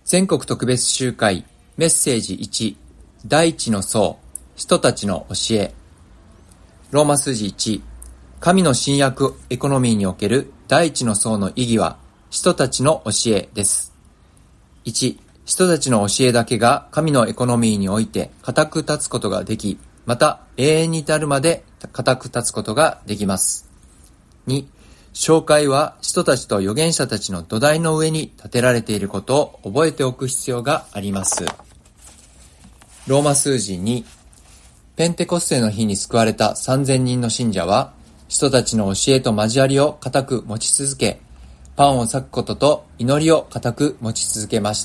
全国特別集会メッセージ1第一の層人たちの教えローマ数字1神の新約エコノミーにおける第一の層の意義は人たちの教えです。1人たちの教えだけが神のエコノミーにおいて固く立つことができ、また永遠に至るまで固く立つことができます。2教会は人たちと預言者たちの土台の上に建てられていることを覚えておく必要があります。ローマ数字2ペンテコステの日に救われた3000人の信者は人たちの教えと交わりを固く持ち続け、パンを裂くことと祈りを固く持ち続けました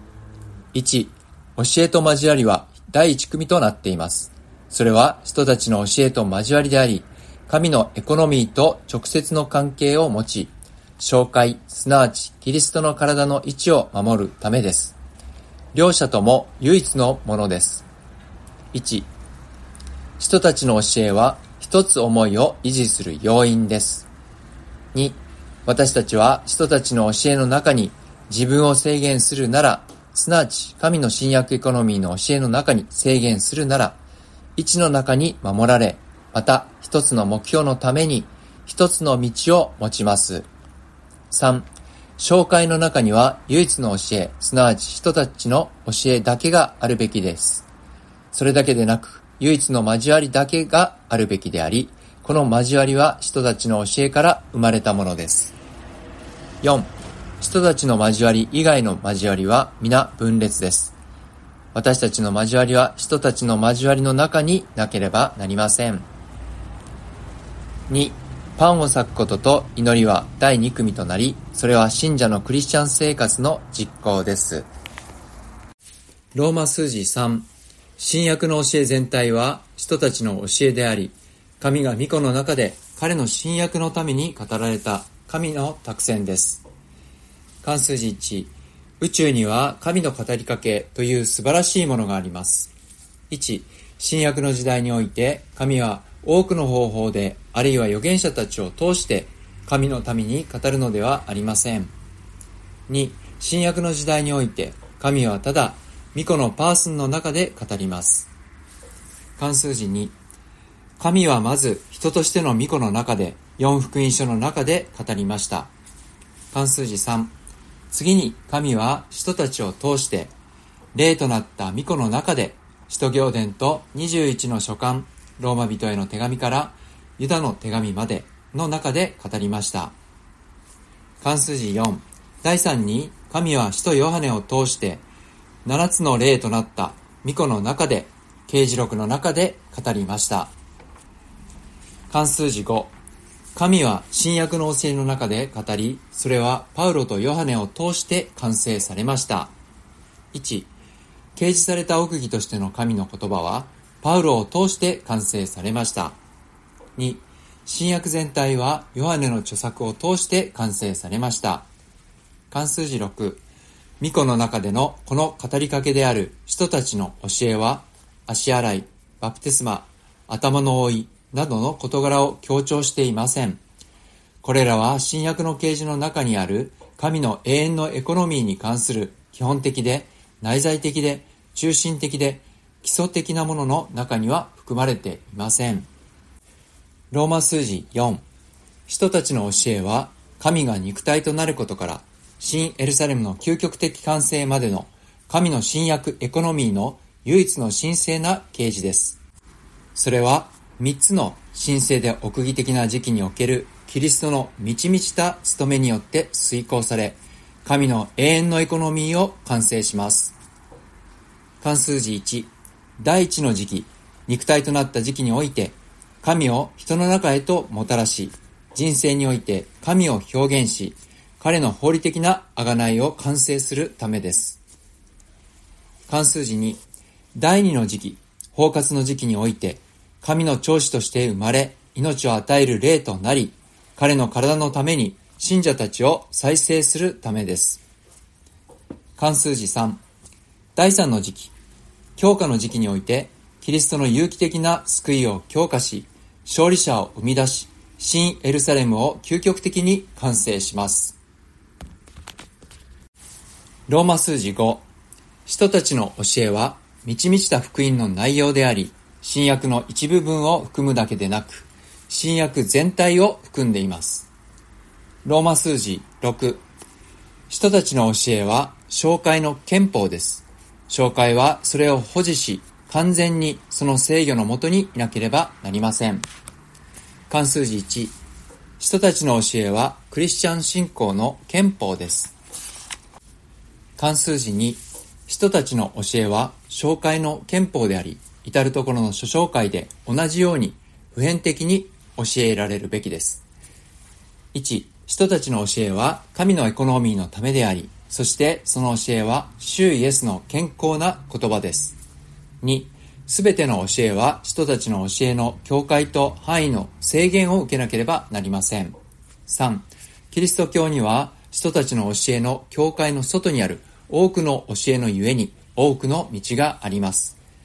。1教えと交わりは第一組となっています。それは人たちの教えと交わりであり、神のエコノミーと直接の関係を持ち、教会、すなわちキリストの体の位置を守るためです。両者とも唯一のものです。1人たちの教えは一つ思いを維持する要因です。2私たちは人たちの教えの中に自分を制限するなら、すなわち神の新約エコノミーの教えの中に制限するなら、一の中に守られ、また一つの目標のために一つの道を持ちます。3教会の中には唯一の教え、すなわち人たちの教えだけがあるべきです。それだけでなく、唯一の交わりだけがあるべきであり、この交わりは人たちの教えから生まれたものです。4人たちの交わり以外の交わりは皆分裂です。私たちの交わりは人たちの交わりの中になければなりません。2パンを裂くことと祈りは第2組となり、それは信者のクリスチャン生活の実行です。ローマ数字3新約の教え全体は人たちの教えであり、神が御子の中で彼の新約のために語られた神の託宣です。漢数字1宇宙には神の語りかけという素晴らしいものがあります。1新約の時代において神は多くの方法で、あるいは預言者たちを通して神のために語るのではありません。2新約の時代において神はただ御子のパーソンの中で語ります。漢数字2神はまず人としての御子の中で、4福音書の中で語りました。漢数字3次に神は人たちを通して霊となった御子の中で、使徒行伝と21の書簡、ローマ人への手紙からユダの手紙までの中で語りました。漢数字4第3に神は使徒ヨハネを通して7つの霊となった御子の中で、啓示録の中で語りました。漢数字5神は新約の教えの中で語り、それはパウロとヨハネを通して完成されました。1掲示された奥義としての神の言葉はパウロを通して完成されました。2新約全体はヨハネの著作を通して完成されました。漢数字6御子の中でのこの語りかけである人たちの教えは、足洗い、バプテスマ、頭の覆いなどの事柄を強調していません。これらは新約の啓示の中にある神の永遠のエコノミーに関する基本的で内在的で中心的で基礎的なものの中には含まれていません。ローマ数字4人たちの教えは神が肉体となることから新エルサレムの究極的完成までの神の新約エコノミーの唯一の神聖な啓示です。それは3つの神聖で奥義的な時期におけるキリストの満ち満ちた務めによって遂行され、神の永遠のエコノミーを完成します。漢数字1第一の時期、肉体となった時期において神を人の中へともたらし、人生において神を表現し、彼の法理的な贖いを完成するためです。漢数字2第二の時期、包括の時期において神の長子として生まれ、命を与える霊となり、彼の体のために信者たちを再生するためです。漢数字3第3の時期、強化の時期においてキリストの有機的な救いを強化し、勝利者を生み出し、新エルサレムを究極的に完成します。 ローマ数字5、人たちの教えは満ち満ちた福音の内容であり、新約の一部分を含むだけでなく、新約全体を含んでいます。ローマ数字6、人たちの教えは教会の憲法です。教会はそれを保持し、完全にその制御のもとにいなければなりません。漢数字1、人たちの教えはクリスチャン信仰の憲法です。漢数字2、人たちの教えは教会の憲法であり、至るところの諸教会で同じように普遍的に教えられるべきです。1、人たちの教えは神のエコノミーのためであり、そしてその教えは主イエスの健康な言葉です。2、すべての教えは人たちの教えの境界と範囲の制限を受けなければなりません。3、キリスト教には人たちの教えの境界の外にある多くの教えのゆえに多くの道があります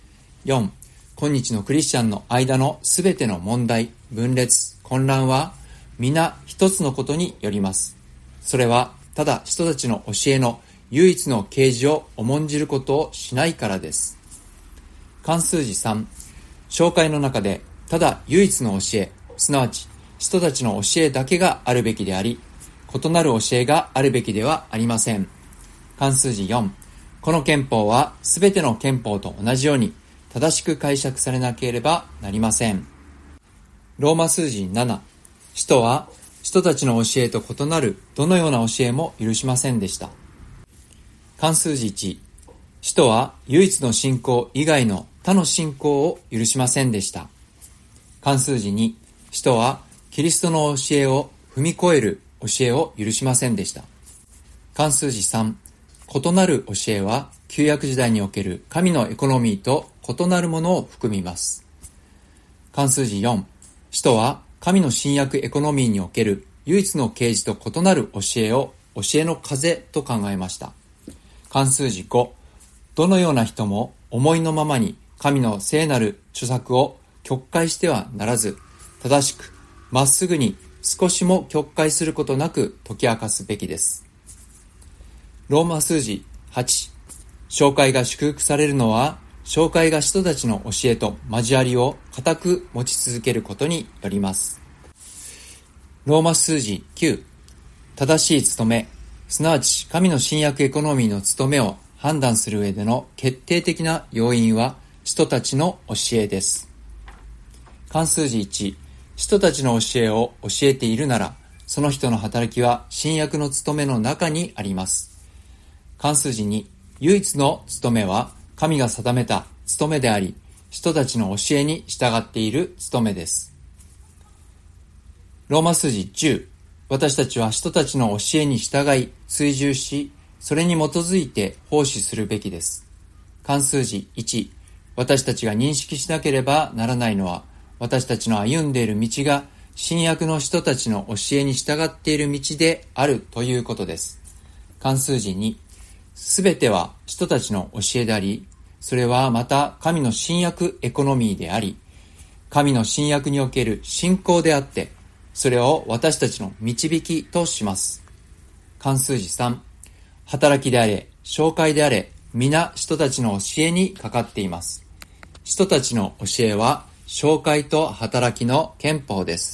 。4、今日のクリスチャンの間のすべての問題、分裂、混乱は皆一つのことによります。それはただ人たちの教えの唯一の啓示を重んじることをしないからです。漢数字3、教会の中でただ唯一の教え、すなわち人たちの教えだけがあるべきであり、異なる教えがあるべきではありません。漢数字4、この憲法はすべての憲法と同じように正しく解釈されなければなりません。ローマ数字7、使徒は人たちの教えと異なるどのような教えも許しませんでした。漢数字1、使徒は唯一の信仰以外の他の信仰を許しませんでした。漢数字2、使徒はキリストの教えを踏み越える教えを許しませんでした。漢数字3、異なる教えは旧約時代における神のエコノミーと異なるものを含みます。漢数字4、使徒は神の新約エコノミーにおける唯一の啓示と異なる教えを教えの風と考えました。漢数字5、どのような人も思いのままに神の聖なる著作を曲解してはならず、正しく、まっすぐに少しも曲解することなく解き明かすべきです。ローマ数字8、教会が祝福されるのは、教会が人たちの教えと交わりを固く持ち続けることによります。ローマ数字9、正しい務め、すなわち神の新約エコノミーの務めを判断する上での決定的な要因は人たちの教えです。漢数字1、人たちの教えを教えているなら、その人の働きは新約の務めの中にあります。漢数字2、唯一の務めは神が定めた務めであり、人たちの教えに従っている務めです。ローマ数字10、私たちは人たちの教えに従い、追従し、それに基づいて奉仕するべきです。漢数字1、私たちが認識しなければならないのは、私たちの歩んでいる道が新約の人たちの教えに従っている道であるということです。漢数字2、すべては人たちの教えであり、それはまた神の新約エコノミーであり、神の新約における信仰であって、それを私たちの導きとします。漢数字3、働きであれ、紹介であれ、皆人たちの教えにかかっています。人たちの教えは、紹介と働きの憲法です。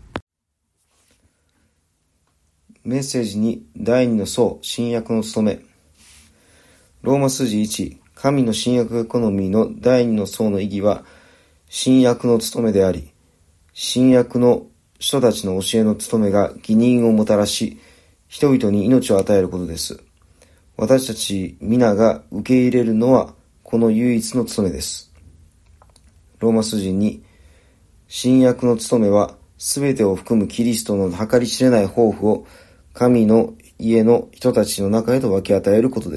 メッセージに第二の層、新約の務め。ローマ数字1、神の新約エコノミーの第二の層の意義は、新約の務めであり、新約の人たちの教えの務めが義人をもたらし、人々に命を与えることです。私たち皆が受け入れるのは、この唯一の務めです。ローマ数字2、新約の務めは、すべてを含むキリストの計り知れない豊富を、神の家の人たちの中へと分け与えることです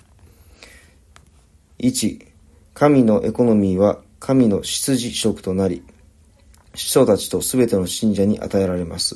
。1、神のエコノミーは神の執事職となり、使徒たちとすべての信者に与えられます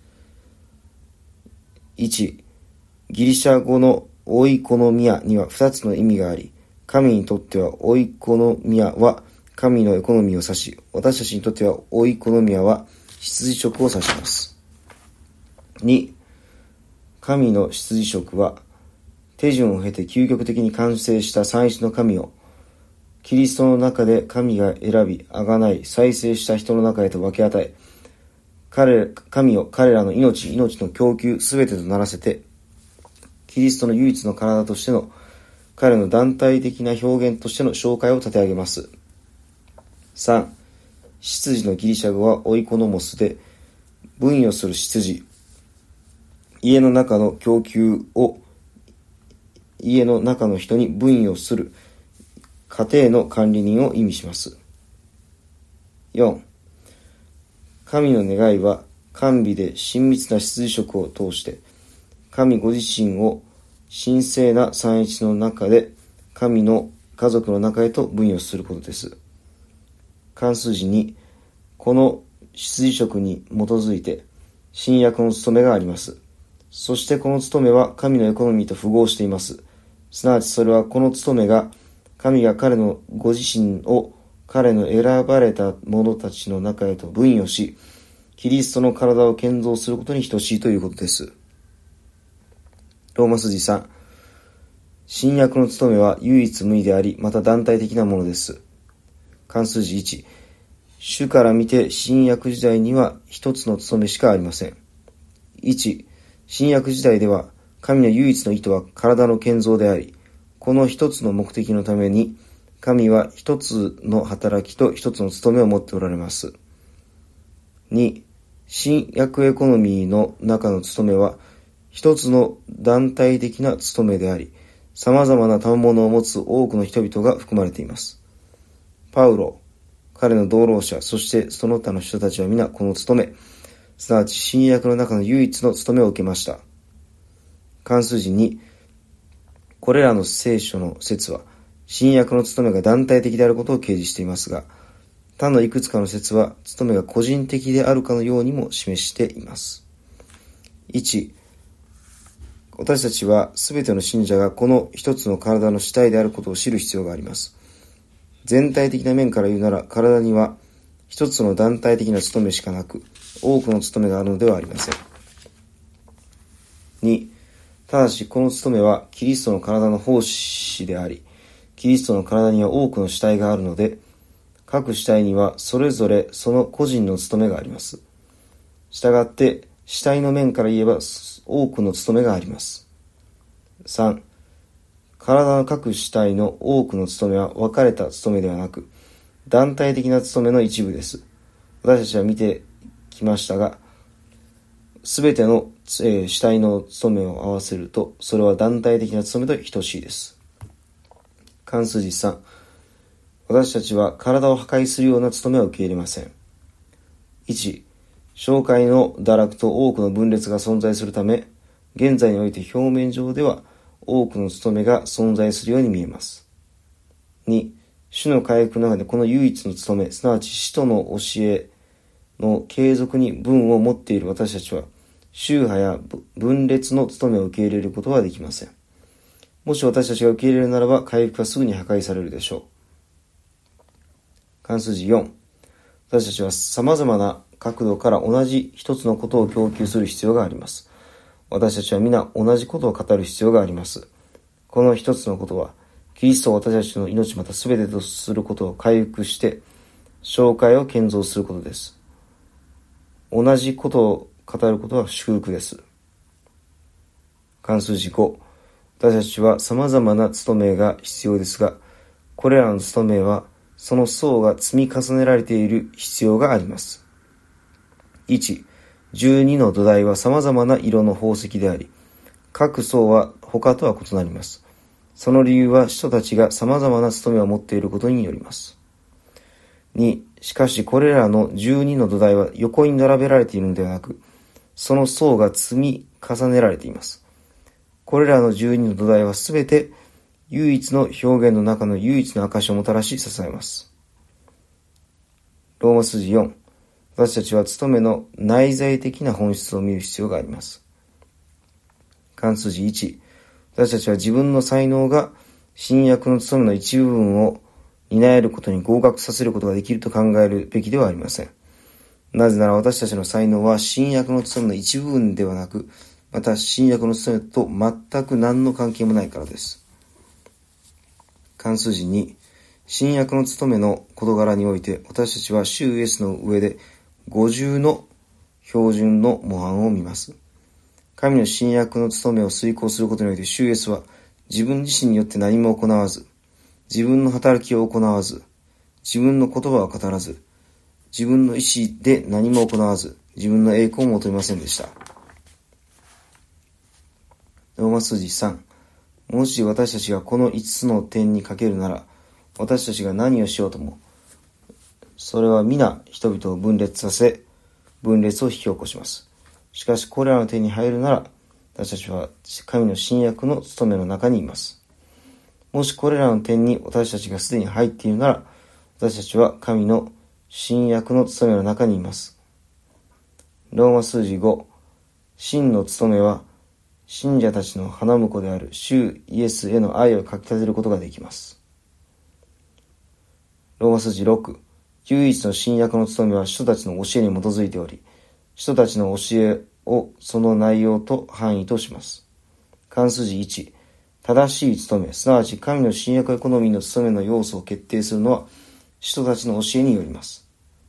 。1、ギリシャ語のオイコノミアには2つの意味があり、神にとってはオイコノミアは神のエコノミーを指し、私たちにとってはオイコノミアは執事職を指します。2、神の執事職は手順を経て究極的に完成した三一の神を、キリストの中で神が選び、贖い、再生した人の中へと分け与え、神を彼らの命の供給すべてとならせて、キリストの唯一の体としての彼の団体的な表現としての紹介を立て上げます。3. 執事のギリシャ語はオイコノモスで、分与する執事、家の中の供給を家の中の人に分与する家庭の管理人を意味します。4. 神の願いは甘美で親密な執事職を通して神ご自身を神聖な三一の中で神の家族の中へと分与することです。漢数字にこの執事職に基づいて新約の務めがあります。そしてこの務めは神のエコノミーと符合しています。すなわちそれはこの務めが神が彼のご自身を彼の選ばれた者たちの中へと分与し、キリストの体を建造することに等しいということです。ローマ筋3、新約の務めは唯一無二であり、また団体的なものです。漢数字1、主から見て新約時代には一つの務めしかありません。1、新約時代では神の唯一の意図は体の建造であり、この一つの目的のために神は一つの働きと一つの務めを持っておられます。2、新約エコノミーの中の務めは一つの団体的な務めであり、様々な賜物を持つ多くの人々が含まれています。パウロ、彼の同労者、そしてその他の人たちは皆この務め、すなわち新約の中の唯一の務めを受けました。漢数字に、これらの聖書の説は、新約の務めが団体的であることを掲示していますが、他のいくつかの説は、務めが個人的であるかのようにも示しています。1、私たちはすべての信者がこの一つの体の主体であることを知る必要があります。全体的な面から言うなら、体には一つの団体的な務めしかなく、多くの務めがあるのではありません。2、ただしこの務めはキリストの体の奉仕であり、キリストの体には多くの主体があるので、各主体にはそれぞれその個人の務めがあります。したがって、主体の面から言えば多くの務めがあります。3、体の各主体の多くの務めは分かれた務めではなく、団体的な務めの一部です。私たちは見てきましたが、すべての主体の務めを合わせると、それは団体的な務めと等しいです。漢数字3、私たちは体を破壊するような務めを受け入れません。1、紹介の堕落と多くの分裂が存在するため、現在において表面上では多くの務めが存在するように見えます。2、主の回復の中でこの唯一の務め、すなわち使徒の教えの継続に分を持っている私たちは、宗派や分裂の務めを受け入れることはできません。もし私たちが受け入れるならば、回復はすぐに破壊されるでしょう。漢数字4、私たちは様々な角度から同じ一つのことを供給する必要があります。私たちは皆同じことを語る必要があります。この一つのことは、キリストを私たちの命またすべてとすることを回復して、教会を建造することです。同じことを語ることは祝福です。漢数字5、私たちは様々な務めが必要ですが、これらの務めはその層が積み重ねられている必要があります。1、12の土台は様々な色の宝石であり、各層は他とは異なります。その理由は使徒たちが様々な務めを持っていることによります。2、しかしこれらの12の土台は横に並べられているのではなく、その層が積み重ねられています。これらの12の土台はすべて唯一の表現の中の唯一の証をもたらし支えます。ローマ数字4、私たちは務めの内在的な本質を見る必要があります。漢数字1、私たちは自分の才能が新約の務めの一部分を担えることに合格させることができると考えるべきではありません。なぜなら私たちの才能は新約の務めの一部分ではなく、 また新約の務めと全く何の関係もないからです。漢数字2、新約の務めの事柄において、私たちは主イエスの上で50の標準の模範を見ます。神の新約の務めを遂行することにおいて、主イエスは自分自身によって何も行わず、自分の働きを行わず、自分の言葉を語らず、自分の意志で何も行わず、自分の栄光を求めませんでした。ローマ数字3、もし私たちがこの5つの点にかけるなら、私たちが何をしようとも、それは皆人々を分裂させ、分裂を引き起こします。しかしこれらの点に入るなら、私たちは神の新約の務めの中にいます。もしこれらの点に私たちがすでに入っているなら、私たちは神の新約の務めの中にいます。ローマ数字5、真の務めは、信者たちの花婿である主イエスへの愛をかき立てることができます。ローマ数字6、唯一の新約の務めは人たちの教えに基づいており、人たちの教えをその内容と範囲とします。漢数字1、正しい務め、すなわち神の新約エコノミーの務めの要素を決定するのは人たちの教えによります。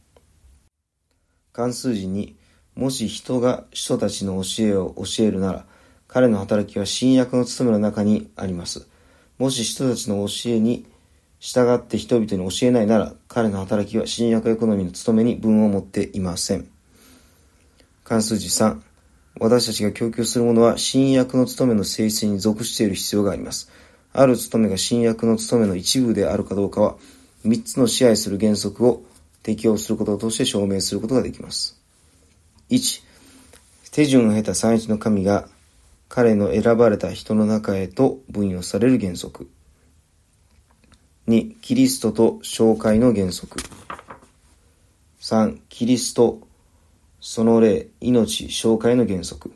漢数字2、もし人が人たちの教えを教えるなら、彼の働きは新約の務めの中にあります。もし人たちの教えに従って人々に教えないなら、彼の働きは新約エコノミーの務めに分を持っていません。漢数字3、私たちが供給するものは新約の務めの性質に属している必要があります。ある務めが新約の務めの一部であるかどうかは、3つの支配する原則を適用することとして証明することができます。1、手順を経た三一の神が彼の選ばれた人の中へと分与される原則。2、キリストと紹介の原則。3、キリスト、その霊、命、紹介の原則。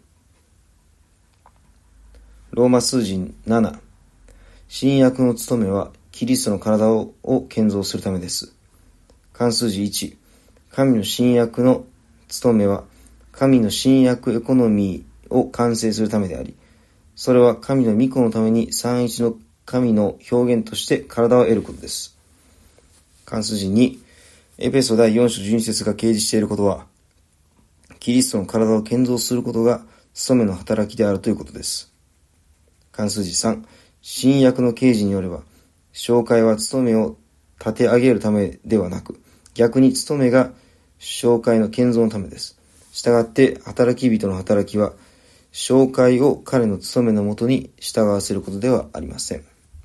ローマ数字7、新約の務めはキリストの体を建造するためです。漢数字1、神の新約の務めは神の新約エコノミーを完成するためであり、それは神の御子のために三一の神の表現として体を得ることです。漢数字2、エペソ第4章12節が掲示していることは、キリストの体を建造することが務めの働きであるということです。漢数字3、新約の啓示によれば、紹介は務めを立て上げるためではなく、逆に務めが紹介の建造のためです。したがって働き人の働きは、紹介を彼の務めのもとに従わせることではありません。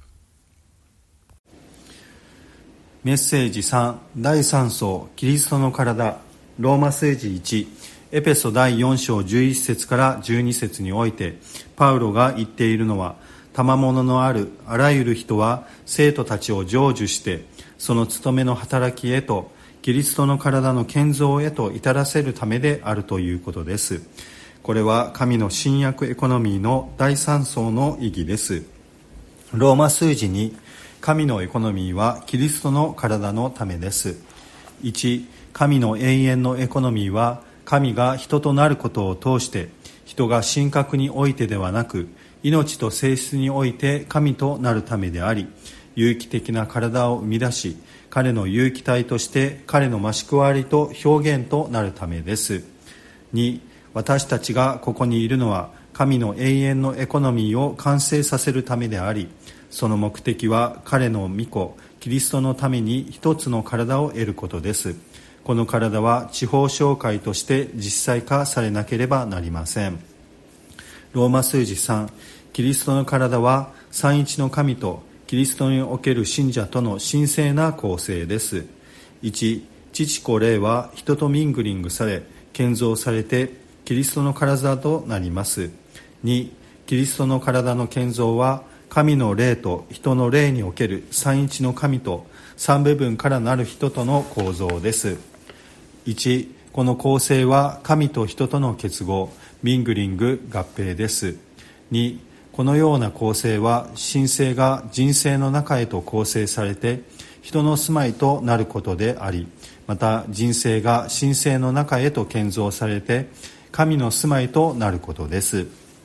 メッセージ3、第3章、キリストの体、ローマ数字1、エペソ第4章11節から12節において、パウロが言っているのは、賜物のあるあらゆる人は生徒たちを成就して、その務めの働きへと、キリストの体の建造へと至らせるためであるということです。これは神の新約エコノミーの第3層の意義です。ローマ数字2、神のエコノミーはキリストの体のためです。1、神の永遠のエコノミーは神が人となることを通して人が神格においてではなく命と性質において神となるためであり、有機的な体を生み出し、彼の有機体として彼の増し加わりと表現となるためです。2、私たちがここにいるのは神の永遠のエコノミーを完成させるためであり、その目的は彼の御子キリストのために一つの体を得ることです。この体は地方紹介として実際化されなければなりません。ローマ数字3、キリストの体は三一の神とキリストにおける信者との神聖な構成です。1、父子霊は人とミングリングされ建造されてキリストの体となります。2、キリストの体の建造は神の霊と人の霊における三一の神と三部分からなる人との構造です。1、この構成は神と人との結合、ミングリング、合併です。2、このような構成は神性が人性の中へと構成されて人の住まいとなることであり、また人性が神性の中へと建造されて神の住まいとなることです。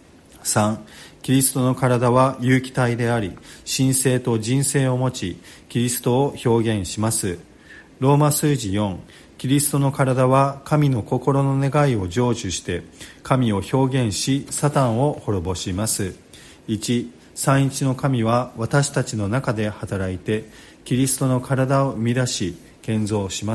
3、キリストの体は有機体であり、神性と人性を持ち、キリストを表現します。ローマ数字4、キリストの体は神の心の願いを成就して、神を表現し、サタンを滅ぼします。1、三一の神は私たちの中で働いて、キリストの体を生み出し、建造します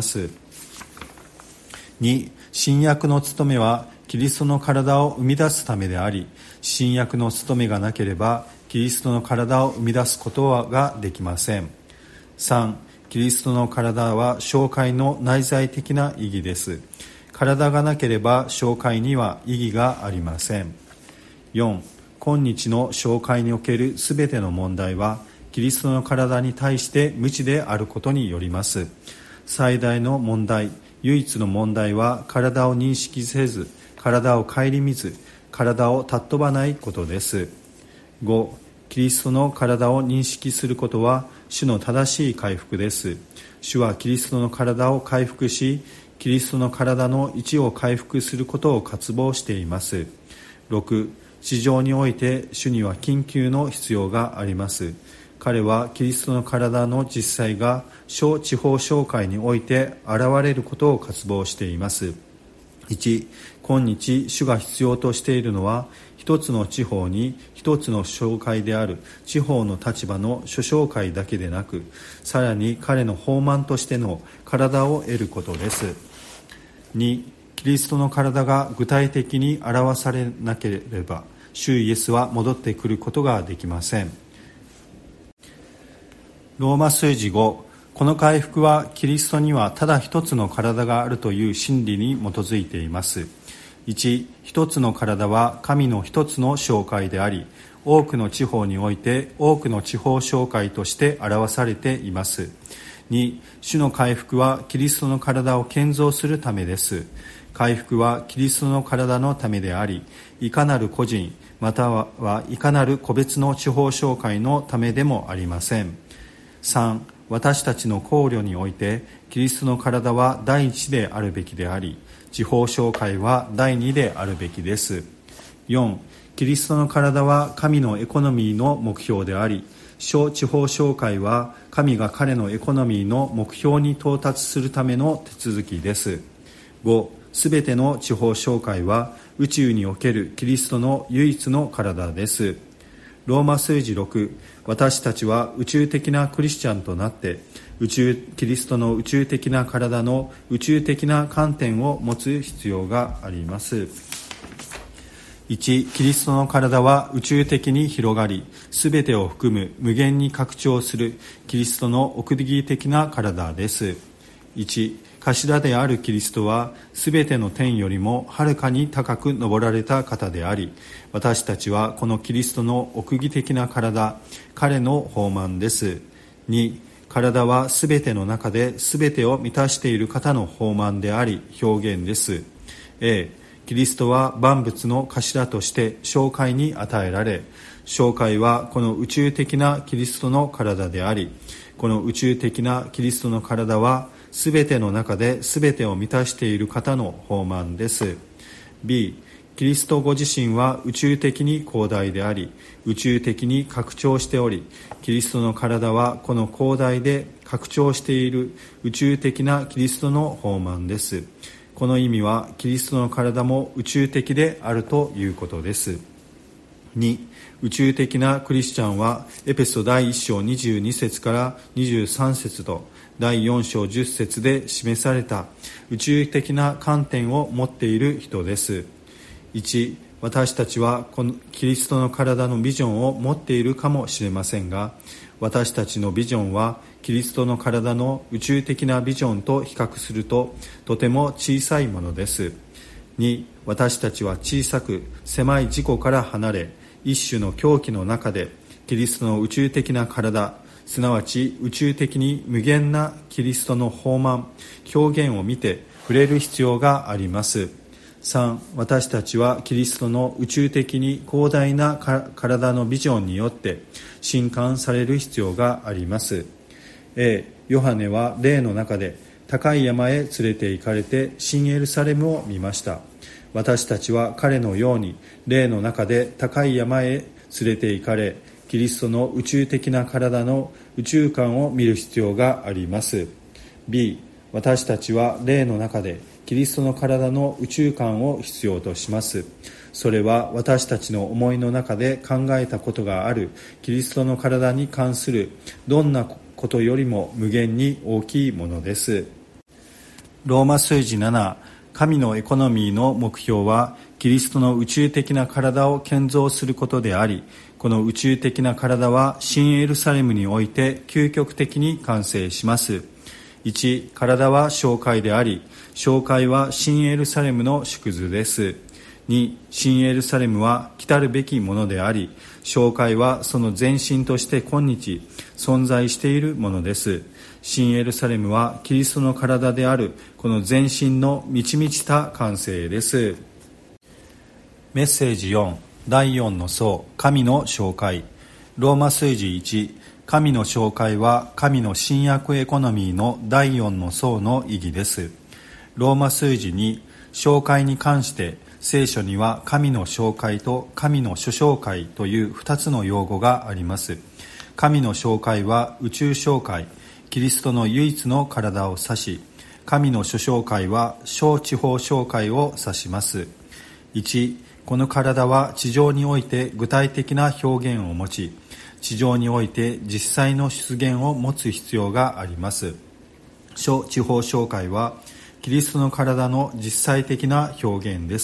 。2、新約の務めはキリストの体を生み出すためであり、新約の務めがなければキリストの体を生み出すことができません。3、キリストの体は教会の内在的な意義です。体がなければ教会には意義がありません。4、今日の教会におけるすべての問題はキリストの体に対して無知であることによります。最大の問題、唯一の問題は体を認識せず、体を顧みず、体を尊ばないことです。5、キリストの体を認識することは主の正しい回復です。主はキリストの体を回復し、キリストの体の位置を回復することを渇望しています。6、地上において主には緊急の必要があります。彼はキリストの体の実際が小地方教会において現れることを渇望しています。1、今日主が必要としているのは、一つの地方に一つの教会である地方の立場の諸教会だけでなく、さらに彼の豊満としての体を得ることです。2、キリストの体が具体的に表されなければ、主イエスは戻ってくることができません。ローマ数字5、この回復はキリストにはただ一つの体があるという真理に基づいています。1、一つの体は神の一つの教会であり、多くの地方において多くの地方教会として表されています。2、主の回復はキリストの体を建造するためです。回復はキリストの体のためであり、いかなる個人またはいかなる個別の地方教会のためでもありません。3、私たちの考慮においてキリストの体は第一であるべきであり、地方教会は第二であるべきです。4、キリストの体は神のエコノミーの目標であり、小地方教会は神が彼のエコノミーの目標に到達するための手続きです。5、すべての地方教会は宇宙におけるキリストの唯一の体です。ローマ数字6、私たちは宇宙的なクリスチャンとなってキリストの宇宙的な体の宇宙的な観点を持つ必要があります。1、キリストの体は宇宙的に広がり、すべてを含む無限に拡張するキリストの奥義的な体です。1、頭であるキリストはすべての天よりもはるかに高く昇られた方であり、私たちはこのキリストの奥義的な体、彼の豊満です。2、体はすべての中ですべてを満たしている方の豊満であり表現です。キリストは万物の頭として教会に与えられ、教会はこの宇宙的なキリストの体であり、この宇宙的なキリストの体はすべての中ですべてを満たしている方の豊満です。B、キリストご自身は宇宙的に広大であり、宇宙的に拡張しており、キリストの体はこの広大で拡張している宇宙的なキリストの豊満です。この意味はキリストの体も宇宙的であるということです。2、宇宙的なクリスチャンはエペソ第1章22節から23節と第4章10節で示された宇宙的な観点を持っている人です。1、私たちはこのキリストの体のビジョンを持っているかもしれませんが、私たちのビジョンはキリストの体の宇宙的なビジョンと比較するととても小さいものです。2、私たちは小さく狭い自己から離れ、一種の狂気の中でキリストの宇宙的な体、すなわち宇宙的に無限なキリストの豊満、表現を見て触れる必要があります。3、私たちはキリストの宇宙的に広大な体のビジョンによって震撼される必要があります。ヨハネは霊の中で高い山へ連れて行かれて新エルサレムを見ました。 私たちは彼のように霊の中で高い山へ連れて行かれ、キリストの宇宙的な体の宇宙観を見る必要があります。 B、 私たちは霊の中でキリストの体の宇宙観を必要とします。それは私たちの思いの中で考えたことがあるキリストの体に関するどんなことよりも無限に大きいものです。ローマ数字7、神のエコノミーの目標はキリストの宇宙的な体を建造することであり、この宇宙的な体は新エルサレムにおいて究極的に完成します。1、体は教会であり、教会は新エルサレムの縮図です。2、新エルサレムは来たるべきものであり、教会はその前身として今日存在しているものです。新エルサレムはキリストの体であるこの前身の満ち満ちた完成です。メッセージ4、第4の層、神の教会。ローマ数字1、神の教会は神の新約エコノミーの第4の層の意義です。ローマ数字2、教会に関して聖書には神の教会と神の諸教会という2つの用語があります。神の教会は宇宙教会、キリストの唯一の体を指し、神の諸教会は小地方教会を指します。1、この体は地上において具体的な表現を持ち、地上において実際の出現を持つ必要があります。小地方教会はキリストの体の実際的な表現です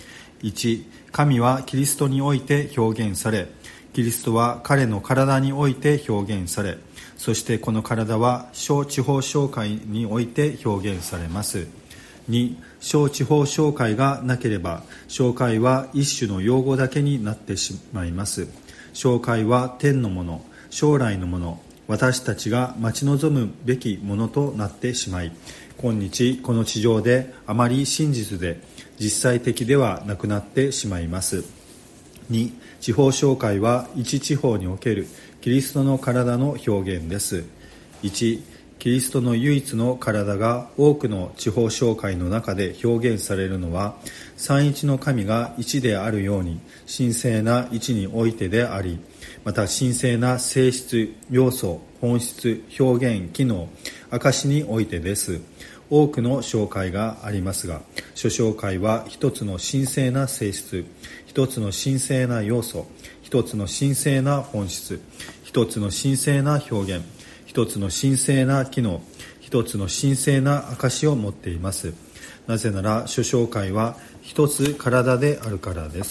。1、神はキリストにおいて表現され、キリストは彼の体において表現され、そしてこの体は小地方教会において表現されます。2、小地方教会がなければ、教会は一種の用語だけになってしまいます。教会は天のもの、将来のもの、私たちが待ち望むべきものとなってしまい、今日この地上であまり真実で実際的ではなくなってしまいます。2、地方教会は一地方におけるキリストの体の表現です。1、キリストの唯一の体が多くの地方教会の中で表現されるのは、三一の神が一であるように神聖な一においてであり、また神聖な性質、要素、本質、表現、機能、証においてです。多くの教会がありますが、諸教会は一つの神聖な性質、一つの神聖な要素、一つの神聖な本質、一つの神聖な表現、一つの神聖な機能、一つの神聖な証を持っています。なぜなら諸教会は一つ体であるからです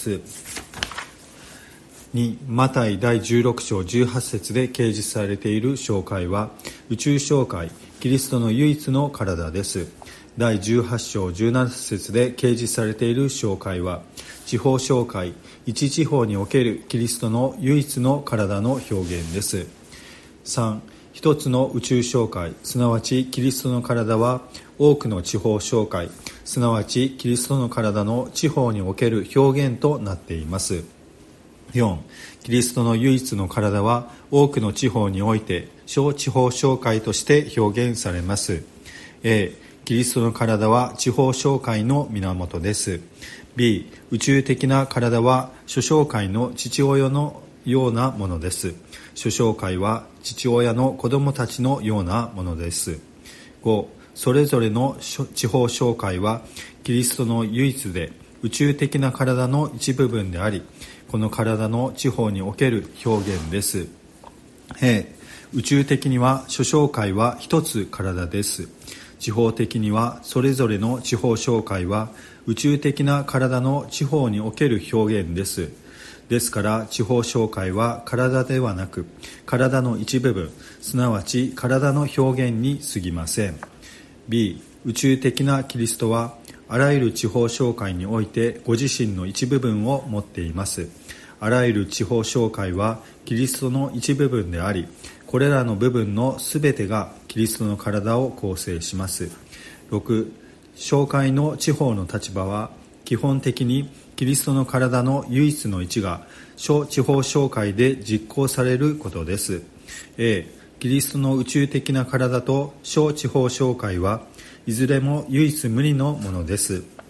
。2、マタイ第16章18節で掲示されている教会は宇宙教会、キリストの唯一の体です。第18章17節で掲示されている教会は地方教会、一地方におけるキリストの唯一の体の表現です。3、一つの宇宙教会、すなわちキリストの体は多くの地方教会、すなわちキリストの体の地方における表現となっています。4、キリストの唯一の体は多くの地方において小地方教会として表現されます。A、キリストの体は地方教会の源です。B、宇宙的な体は諸教会の父親のようなものです。諸教会は父親の子供たちのようなものです。5、それぞれの地方教会はキリストの唯一で宇宙的な体の一部分であり、この体の地方における表現です。宇宙的には諸教会は一つ体です。地方的にはそれぞれの地方教会は宇宙的な体の地方における表現です。ですから地方教会は体ではなく体の一部分、すなわち体の表現に過ぎません。 B、宇宙的なキリストはあらゆる地方教会においてご自身の一部分を持っています。あらゆる地方教会はキリストの一部分であり、これらの部分のすべてがキリストの体を構成します。6、教会の地方の立場は基本的にキリストの体の唯一の一が小地方教会で実行されることです。A、キリストの宇宙的な体と小地方教会はいずれも唯一無二のものです。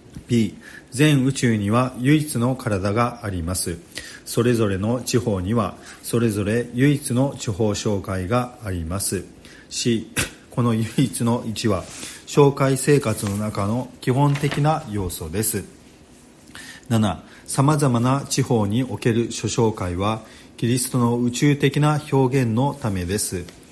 B、全宇宙には唯一の体があります。それぞれの地方にはそれぞれ唯一の地方教会があります。C、この唯一の位置は教会生活の中の基本的な要素です。7、さまざまな地方における諸教会はキリストの宇宙的な表現のためです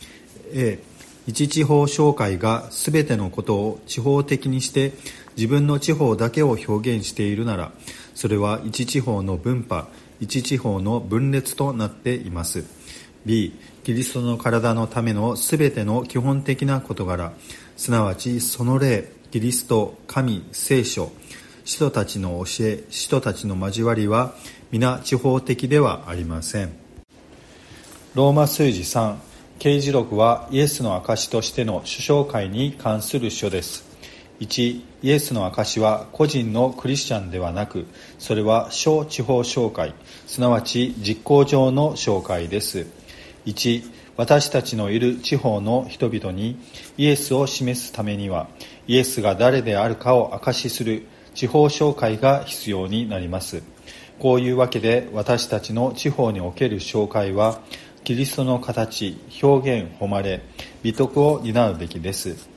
。A、一地方教会がすべてのことを地方的にして自分の地方だけを表現しているなら、それは一地方の分派、一地方の分裂となっています。B、キリストの体のためのすべての基本的な事柄、すなわちその霊、キリスト、神、聖書、使徒たちの教え、使徒たちの交わりは皆地方的ではありません。ローマ数字3、啓示録はイエスの証としての諸教会に関する書です。1、イエスの証は個人のクリスチャンではなく、それは小地方教会、すなわち実行上の教会です。1、私たちのいる地方の人々にイエスを示すためには、イエスが誰であるかを証しする地方教会が必要になります。こういうわけで私たちの地方における教会は、キリストの形、表現、誉れ、美徳を担うべきです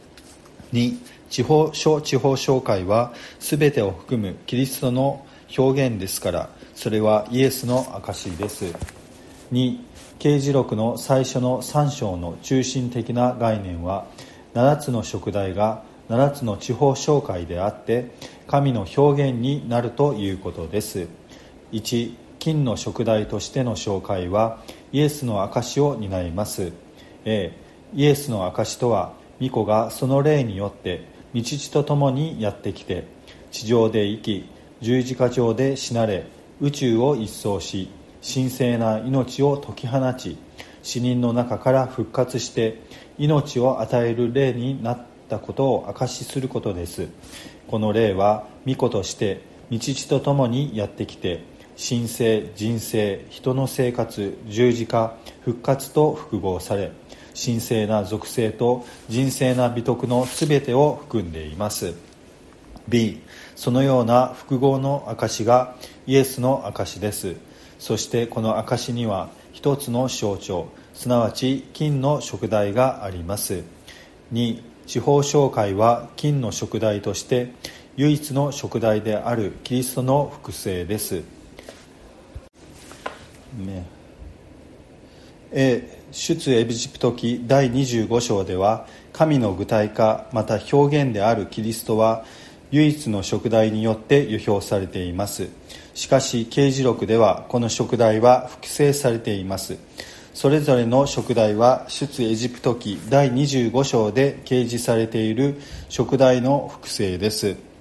。2、小地方教会は全てを含むキリストの表現ですから、それはイエスの証です。2、啓示録の最初の3章の中心的な概念は、7つの職代が7つの地方教会であって、神の表現になるということです。1、金の職代としての教会はイエスの証を担います。イエスの証とは、御子がその霊によって御父と共にやってきて、地上で生き、十字架上で死なれ、宇宙を一掃し、神聖な命を解き放ち、死人の中から復活して命を与える霊になったことを証しすることです。この霊は御子として御父と共にやってきて、神聖、人生、人の生活、十字架、復活と複合され、神聖な属性と人生な美徳のすべてを含んでいます。B、そのような複合の証がイエスの証です。そしてこの証には一つの象徴、すなわち金の職代があります。2、地方教会は金の職代として唯一の職代であるキリストの複製です。出エジプト記第25章では、神の具体化また表現であるキリストは唯一の職代によって預表されています。しかし啓示録ではこの職代は複製されています。それぞれの職代は出エジプト記第25章で掲示されている職代の複製です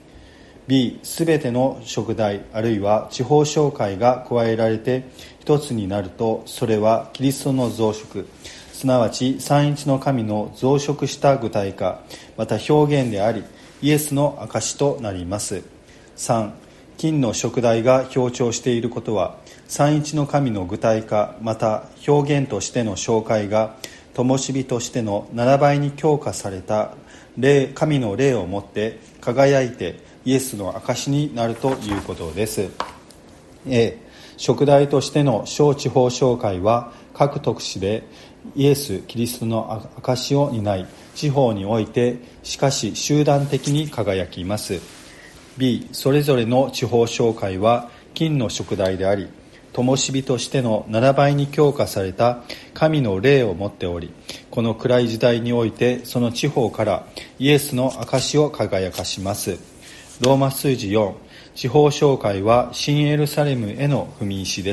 。B、すべての職代あるいは地方教会が加えられて一つになると、それはキリストの増殖、すなわち三一の神の増殖した具体化また表現であり、イエスの証となります。3、金の職代が強調していることは、三一の神の具体化また表現としての紹介が灯火としての7倍に強化された神の霊をもって輝いてイエスの証になるということです。職代としての小地方教会は各特使でイエス・キリストの証を担い、地方においてしかし集団的に輝きます。B、それぞれの地方教会は金の職代であり、灯火としての7倍に強化された神の霊を持っており、この暗い時代においてその地方からイエスの証を輝かします。ローマ数字4、地方教会は新エルサレムへの踏み石です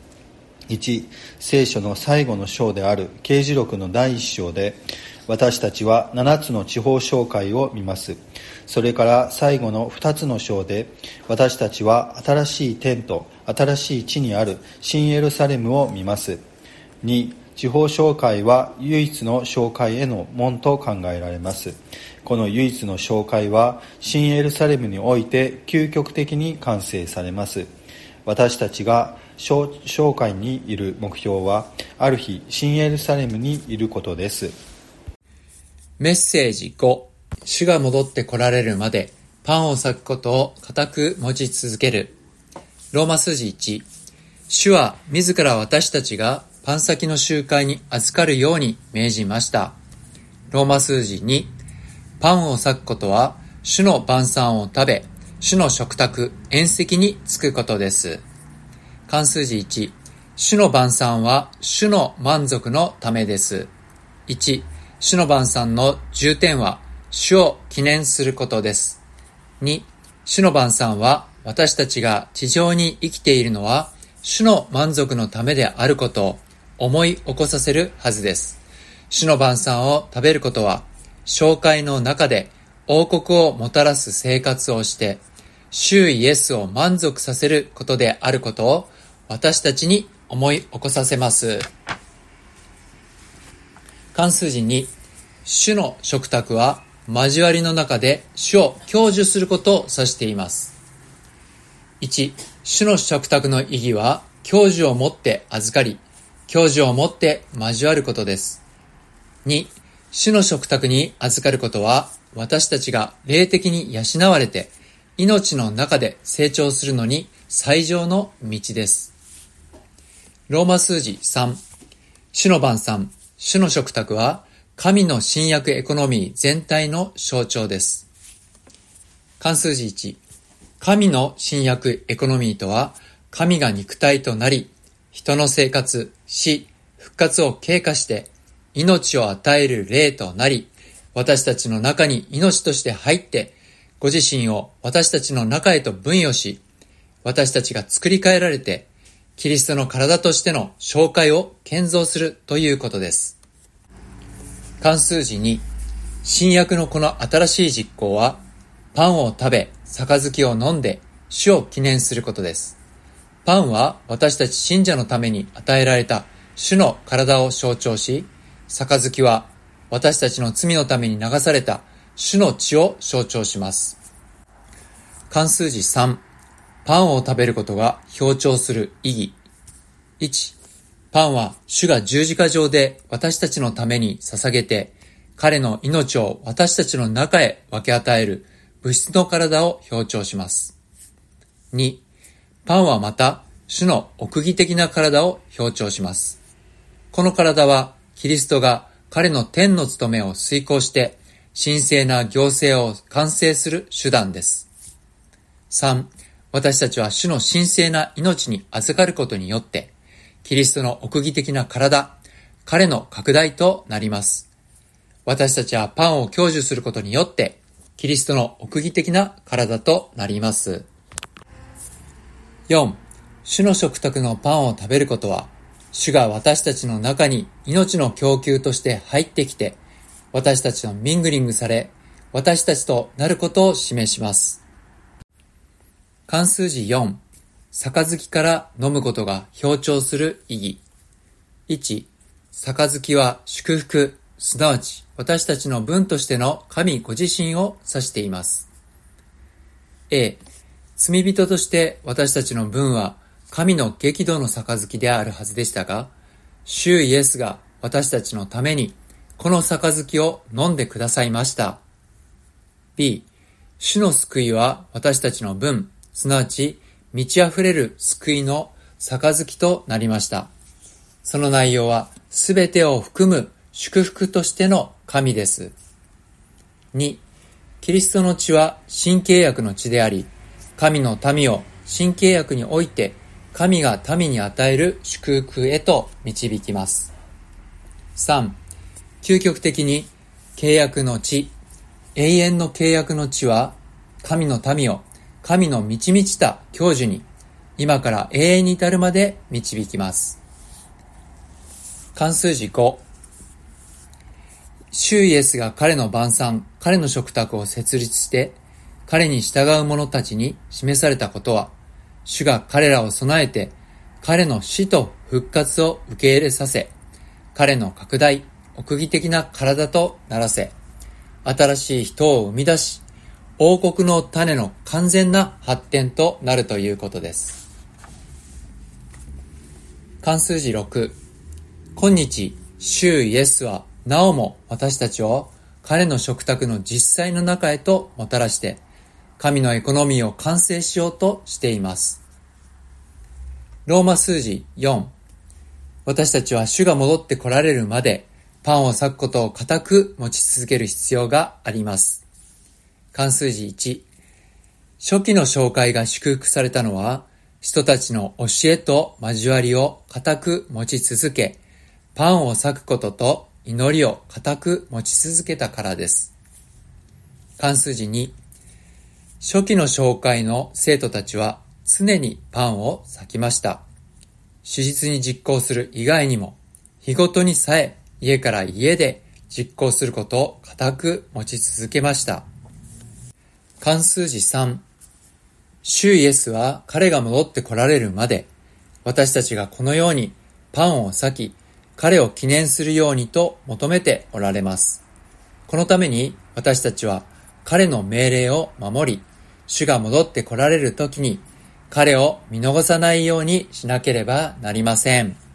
。1、聖書の最後の章である啓示録の第1章で、私たちは7つの地方教会を見ます。それから最後の2つの章で、私たちは新しい天と新しい地にある新エルサレムを見ます。2、地方教会は唯一の教会への門と考えられます。この唯一の教会は新エルサレムにおいて究極的に完成されます。私たちが教会にいる目標は、ある日新エルサレムにいることです。 メッセージ5、主が戻って来られるまでパンを裂くことを固く持ち続ける。ローマ数字1、主は自ら私たちがパン裂きの集会に預かるように命じました。ローマ数字2、パンを裂くことは主の晩餐を食べ、主の食卓、宴席につくことです。漢数字1、主の晩餐は主の満足のためです。1、主の晩餐の重点は主を記念することです。2、主の晩餐は私たちが地上に生きているのは主の満足のためであることを思い起こさせるはずです。主の晩餐を食べることは教会の中で王国をもたらす生活をして主イエスを満足させることであることを私たちに思い起こさせます。漢数字2、主の食卓は交わりの中で主を享受することを指しています。1、主の食卓の意義は享受をもって預かり、享受をもって交わることです。2、主の食卓に預かることは私たちが霊的に養われて命の中で成長するのに最上の道です。ローマ数字3、主の晩餐、主の食卓は神の新約エコノミー全体の象徴です。漢数字1、神の新約エコノミーとは、神が肉体となり、人の生活、死、復活を経過して、命を与える霊となり、私たちの中に命として入って、ご自身を私たちの中へと分与し、私たちが作り変えられて、キリストの体としての紹介を建造するということです。漢数字2、新約のこの新しい実行は、パンを食べ、杯を飲んで、主を記念することです。パンは私たち信者のために与えられた主の体を象徴し、杯は私たちの罪のために流された主の血を象徴します。漢数字3、パンを食べることが強調する意義。1、パンは主が十字架上で私たちのために捧げて、彼の命を私たちの中へ分け与える物質の体を強調します。2、パンはまた主の奥義的な体を強調します。この体はキリストが彼の天の務めを遂行して神聖な行政を完成する手段です。3、私たちは主の神聖な命に預かることによってキリストの奥義的な体、彼の拡大となります。私たちはパンを享受することによって、キリストの奥義的な体となります。4、主の食卓のパンを食べることは、主が私たちの中に命の供給として入ってきて、私たちとミングリングされ、私たちとなることを示します。漢数字4、杯から飲むことが強調する意義。1、杯は祝福、すなわち私たちの分としての神ご自身を指しています。A、罪人として私たちの分は神の激怒の杯であるはずでしたが、主イエスが私たちのためにこの杯を飲んでくださいました。B、主の救いは私たちの分、すなわち満ち溢れる救いの杯となりました。その内容はすべてを含む祝福としての神です。2、キリストの血は新契約の血であり、神の民を新契約において神が民に与える祝福へと導きます。3、究極的に契約の血、永遠の契約の血は神の民を神の満ち満ちた享受に今から永遠に至るまで導きます。漢数字5、主イエスが彼の晩餐、彼の食卓を設立して彼に従う者たちに示されたことは、主が彼らを備えて彼の死と復活を受け入れさせ、彼の拡大、奥義的な体とならせ、新しい人を生み出し、王国の種の完全な発展となるということです。漢数字6、今日、主イエスはなおも私たちを彼の食卓の実際の中へともたらして、 神のエコノミーを完成しようとしています。ローマ数字4、私たちは主が戻って来られるまでパンを裂くことを固く持ち続ける必要があります。漢数字1、初期の紹介が祝福されたのは、人たちの教えと交わりを固く持ち続け、パンを裂くことと祈りを固く持ち続けたからです。漢数字2、初期の紹介の生徒たちは常にパンを裂きました。手術に実行する以外にも、日ごとにさえ家から家で実行することを固く持ち続けました。漢数字3、主イエスは彼が戻って来られるまで、私たちがこのようにパンを裂き、彼を記念するようにと求めておられます。このために私たちは彼の命令を守り、主が戻って来られるときに彼を見逃さないようにしなければなりません。